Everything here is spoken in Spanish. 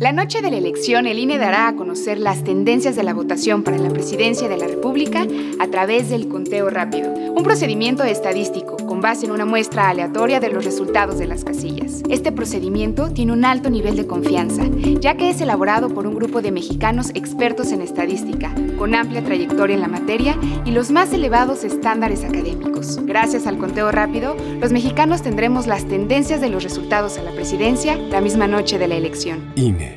La noche de la elección, el INE dará a conocer las tendencias de la votación para la presidencia de la República a través del conteo rápido, un procedimiento estadístico con base en una muestra aleatoria de los resultados de las casillas. Este procedimiento tiene un alto nivel de confianza, ya que es elaborado por un grupo de mexicanos expertos en estadística, con amplia trayectoria en la materia y los más elevados estándares académicos. Gracias al conteo rápido, los mexicanos tendremos las tendencias de los resultados a la presidencia la misma noche de la elección. INE.